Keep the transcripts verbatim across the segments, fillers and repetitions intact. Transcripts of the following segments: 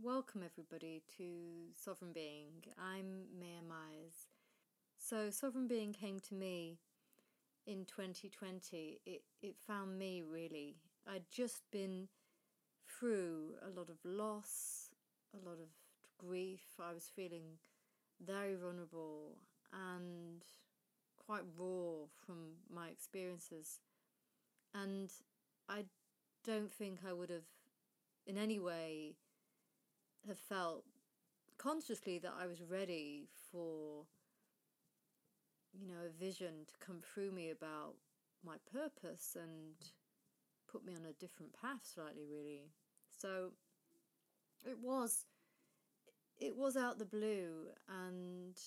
Welcome everybody to Sovereign Being. I'm Maya Myers. So Sovereign Being came to me in twenty twenty. It, it found me really. I'd just been through a lot of loss, a lot of grief. I was feeling very vulnerable and quite raw from my experiences. And I don't think I would have in any way have felt consciously that I was ready for, you know, a vision to come through me about my purpose and put me on a different path slightly, really. So it was, it was out the blue, and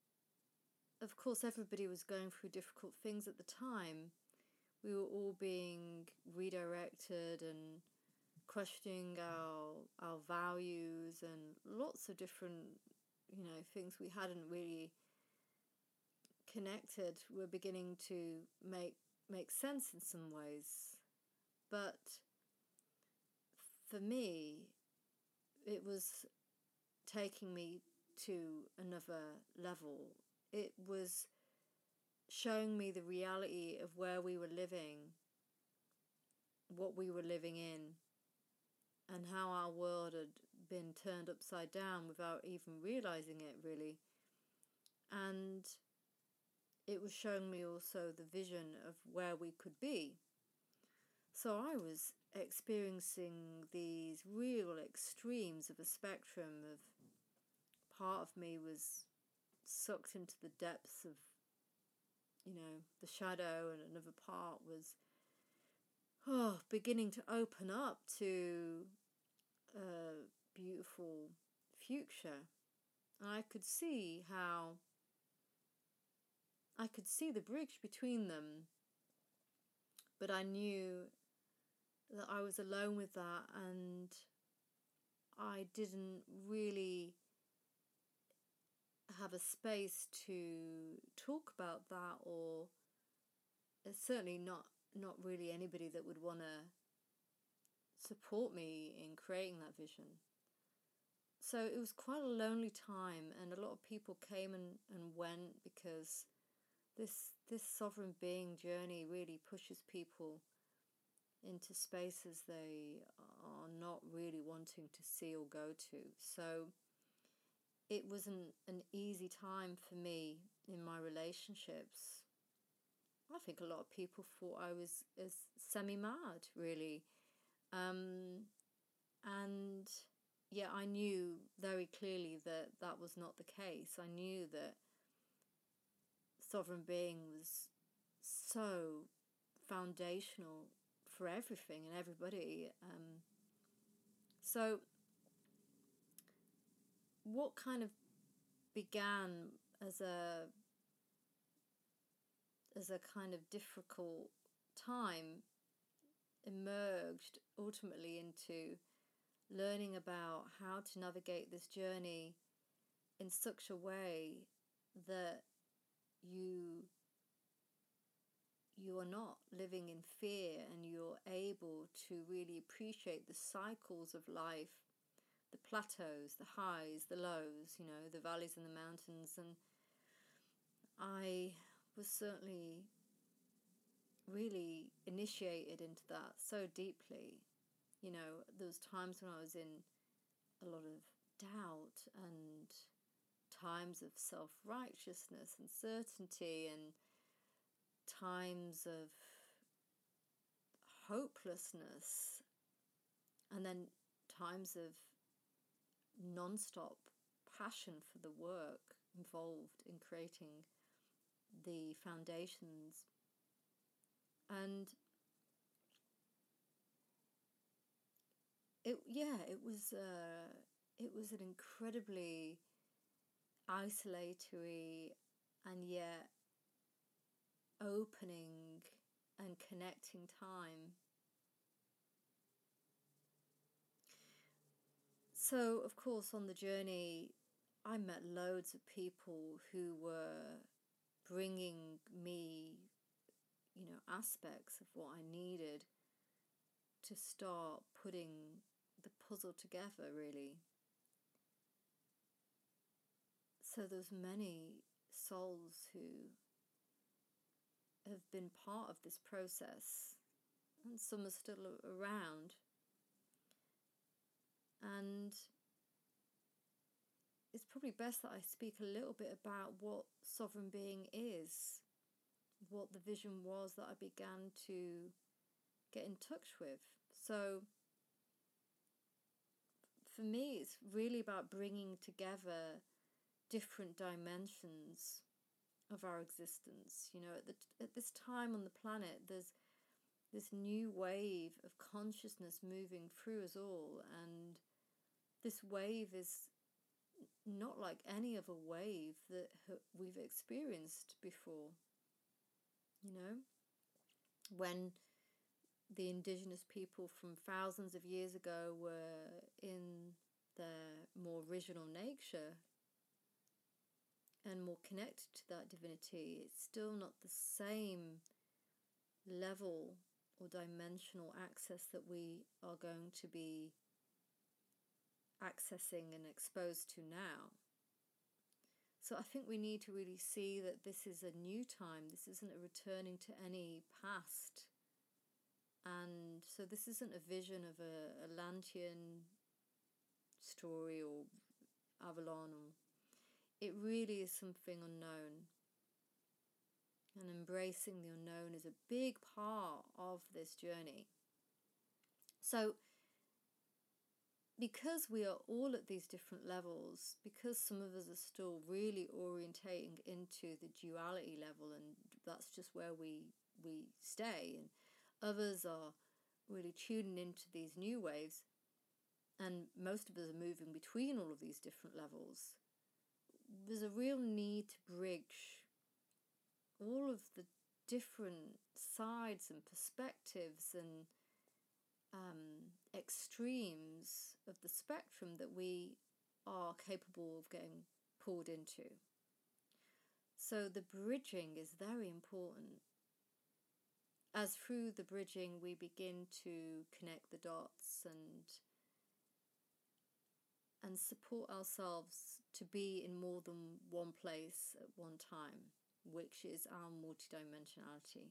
of course everybody was going through difficult things at the time. We were all being redirected and questioning our our values and lots of different, you know, things we hadn't really connected were beginning to make make sense in some ways. But for me, it was taking me to another level. It was showing me the reality of where we were living, what we were living in, and how our world had been turned upside down without even realizing it, really. And it was showing me also the vision of where we could be. So I was experiencing these real extremes of a spectrum of part of me was sucked into the depths of, you know, the shadow, and another part was oh, beginning to open up to a beautiful future. And I could see how I could see the bridge between them, but I knew that I was alone with that, and I didn't really have a space to talk about that, or certainly not not really anybody that would want to support me in creating that vision. So it was quite a lonely time, and a lot of people came and, and went because this this sovereign being journey really pushes people into spaces they are not really wanting to see or go to. So it wasn't an easy time for me in my relationships. I think a lot of people thought I was as semi-mad, really. Um, and yeah, I knew very clearly that that was not the case. I knew that sovereign being was so foundational for everything and everybody. Um, so what kind of began as a as a kind of difficult time emerged ultimately into learning about how to navigate this journey in such a way that you you are not living in fear, and you're able to really appreciate the cycles of life, the plateaus, the highs, the lows, you know, the valleys and the mountains. And I was certainly really initiated into that so deeply. You know, there was times when I was in a lot of doubt, and times of self-righteousness and certainty, and times of hopelessness, and then times of non-stop passion for the work involved in creating the foundations. And it yeah it was uh, it was an incredibly isolatory and yet opening and connecting time. So, of course, on the journey, I met loads of people who were bringing me, you know, aspects of what I needed to start putting the puzzle together, really. So there's many souls who have been part of this process, and some are still around. And it's probably best that I speak a little bit about what sovereign being is, what the vision was that I began to get in touch with. So for me, it's really about bringing together different dimensions of our existence. You know, at the at this time on the planet, there's this new wave of consciousness moving through us all, and this wave is not like any other wave that we've experienced before. You know, when the indigenous people from thousands of years ago were in their more original nature and more connected to that divinity, it's still not the same level or dimensional access that we are going to be accessing and exposed to now. So I think we need to really see that this is a new time. This isn't a returning to any past. And so this isn't a vision of a Atlantean story or Avalon. Or, it really is something unknown. And embracing the unknown is a big part of this journey. So because we are all at these different levels, because some of us are still really orientating into the duality level, and that's just where we we stay, and others are really tuning into these new waves, and most of us are moving between all of these different levels, there's a real need to bridge all of the different sides and perspectives and um, extremes of the spectrum that we are capable of getting pulled into. So the bridging is very important. As through the bridging we begin to connect the dots and and support ourselves to be in more than one place at one time, which is our multidimensionality.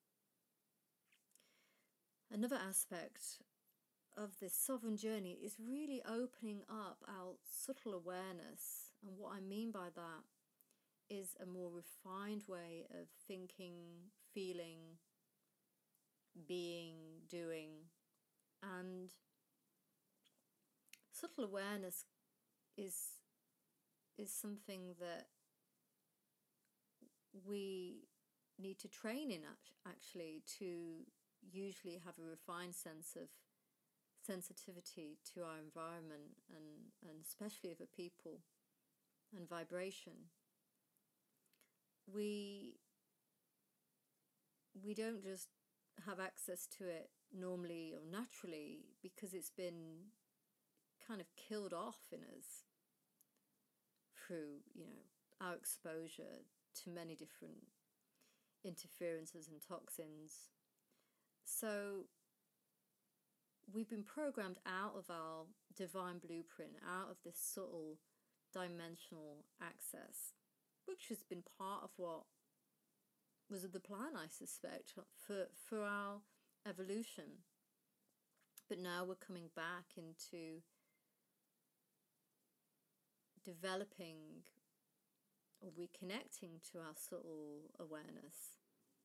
Another aspect of this sovereign journey is really opening up our subtle awareness, and what I mean by that is a more refined way of thinking, feeling, being, doing. And subtle awareness is is something that we need to train in, actually, to usually have a refined sense of sensitivity to our environment and, and especially other people and vibration. We we don't just have access to it normally or naturally because it's been kind of killed off in us through, you know, our exposure to many different interferences and toxins. So we've been programmed out of our divine blueprint, out of this subtle dimensional access, which has been part of what was the plan, I suspect, for, for our evolution. But now we're coming back into developing or reconnecting to our subtle awareness.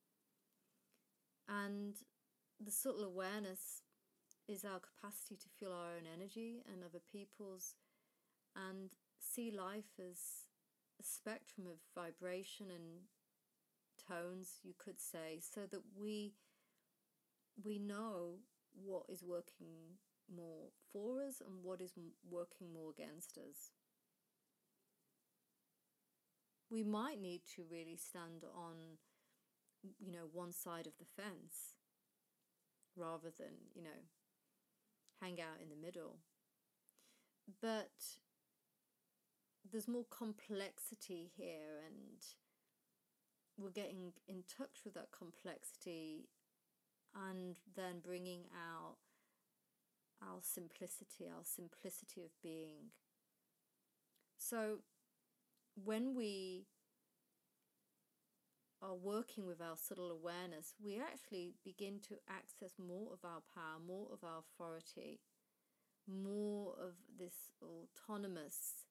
And the subtle awareness is our capacity to feel our own energy and other people's, and see life as a spectrum of vibration and tones, you could say, so that we we know what is working more for us and what is working more against us. We might need to really stand on, you know, one side of the fence rather than, you know, hang out in the middle. But there's more complexity here, and we're getting in touch with that complexity and then bringing out our simplicity, our simplicity of being. So when we are working with our subtle awareness, we actually begin to access more of our power, more of our authority, more of this autonomous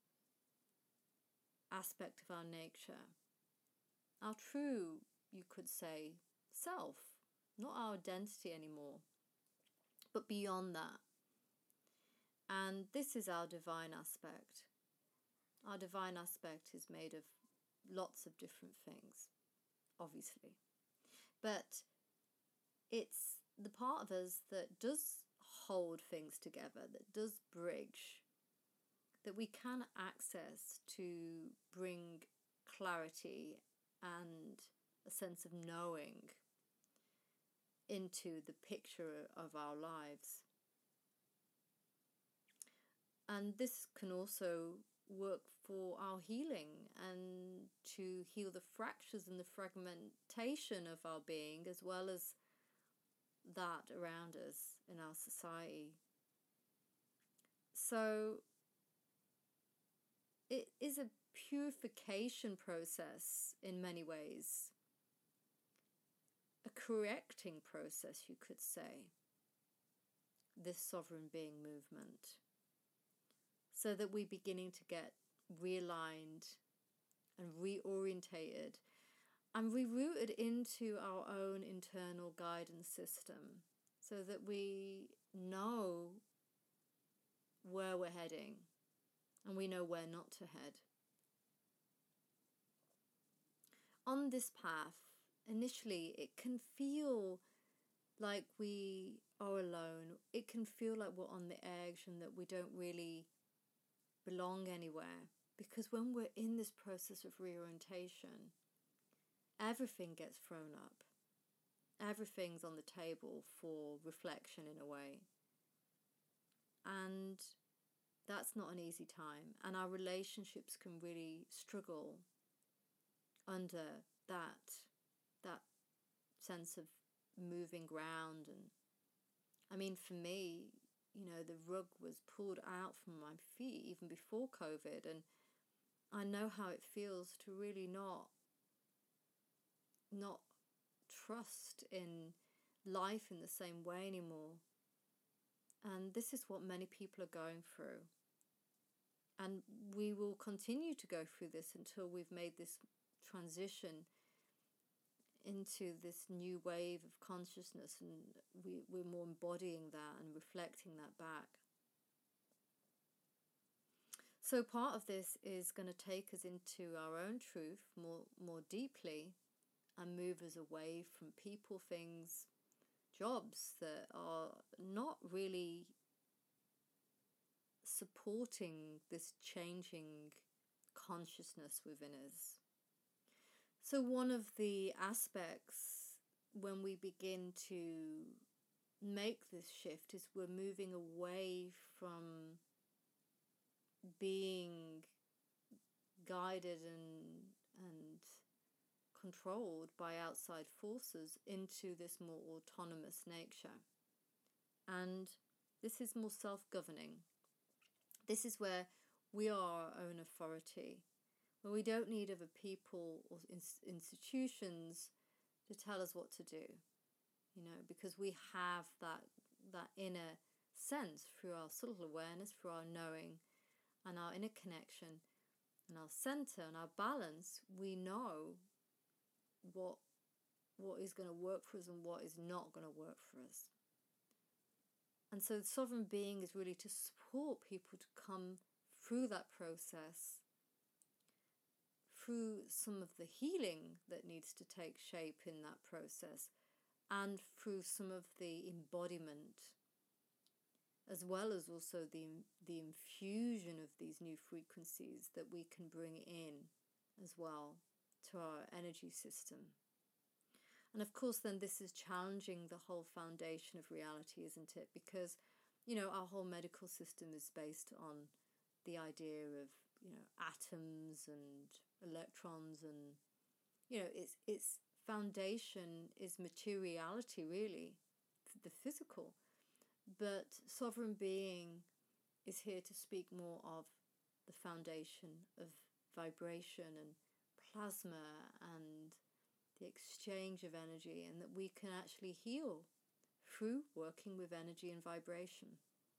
aspect of our nature. Our true, you could say, self, not our identity anymore, but beyond that. And this is our divine aspect. Our divine aspect is made of lots of different things, obviously. But it's the part of us that does hold things together, that does bridge, that we can access to bring clarity and a sense of knowing into the picture of our lives. And this can also work for our healing and to heal the fractures and the fragmentation of our being, as well as that around us in our society. So it is a purification process in many ways, a correcting process, you could say, this sovereign being movement, so that we're beginning to get realigned and reorientated and rerouted into our own internal guidance system, so that we know where we're heading and we know where not to head. On this path, initially, it can feel like we are alone. It can feel like we're on the edge and that we don't really belong anywhere. Because when we're in this process of reorientation, everything gets thrown up. Everything's on the table for reflection in a way. And that's not an easy time. And our relationships can really struggle under that that sense of moving ground. And I mean, for me, you know, the rug was pulled out from my feet even before COVID, and I know how it feels to really not not trust in life in the same way anymore. And this is what many people are going through. And we will continue to go through this until we've made this transition into this new wave of consciousness, and we, we're more embodying that and reflecting that back. So part of this is going to take us into our own truth more, more deeply, and move us away from people, things, jobs that are not really supporting this changing consciousness within us. So one of the aspects when we begin to make this shift is we're moving away from being guided and and controlled by outside forces into this more autonomous nature. And this is more self-governing. This is where we are our own authority, where we don't need other people or institutions to tell us what to do, you know, because we have that that inner sense through our subtle awareness, through our knowing and our inner connection and our center and our balance. We know what what is going to work for us and what is not going to work for us. And so the sovereign being is really to support people to come through that process, through some of the healing that needs to take shape in that process, and through some of the embodiment, as well as also the the infusion of these new frequencies that we can bring in as well to our energy system. And of course, then this is challenging the whole foundation of reality, isn't it? Because, you know, our whole medical system is based on the idea of, you know, atoms and electrons, and, you know, its its foundation is materiality, really, the physical. But sovereign being is here to speak more of the foundation of vibration and plasma and the exchange of energy, and that we can actually heal through working with energy and vibration.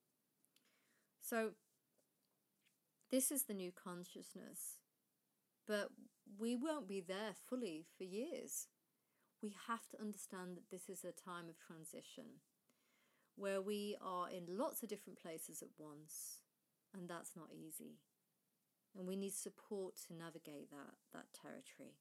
So this is the new consciousness, but we won't be there fully for years. We have to understand that this is a time of transition where we are in lots of different places at once, and that's not easy. And we need support to navigate that, that territory.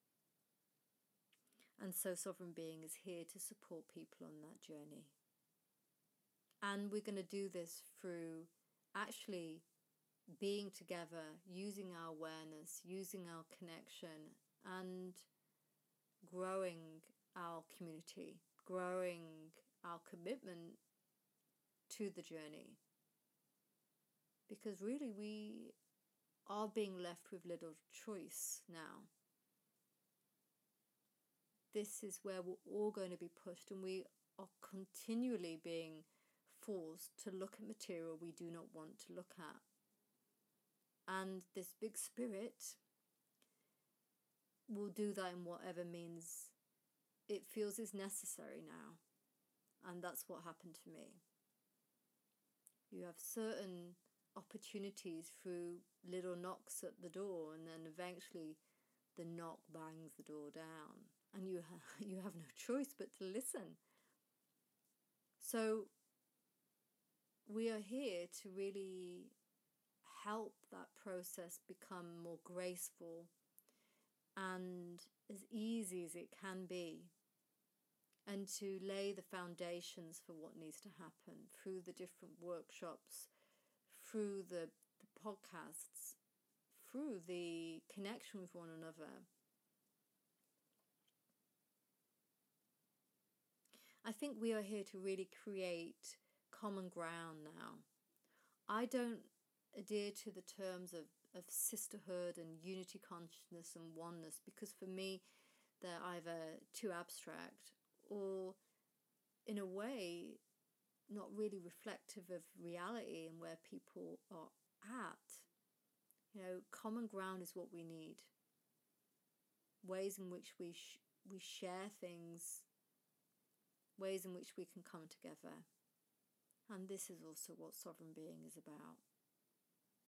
And so Sovereign Being is here to support people on that journey. And we're going to do this through actually being together, using our awareness, using our connection, and growing our community, growing our commitment to the journey. Because really we are being left with little choice now. This is where we're all going to be pushed, and we are continually being forced to look at material we do not want to look at. And this big spirit will do that in whatever means it feels is necessary now. And that's what happened to me. You have certain opportunities through little knocks at the door, and then eventually the knock bangs the door down, and you ha- you have no choice but to listen. So we are here to really help that process become more graceful and as easy as it can be, and to lay the foundations for what needs to happen through the different workshops, through the, the podcasts, through the connection with one another. I think we are here to really create common ground now. I don't adhere to the terms of, of sisterhood and unity consciousness and oneness, because for me they're either too abstract or in a way not really reflective of reality and where people are at. You know, common ground is what we need. Ways in which we sh- we share things, ways in which we can come together. And this is also what Sovereign Being is about.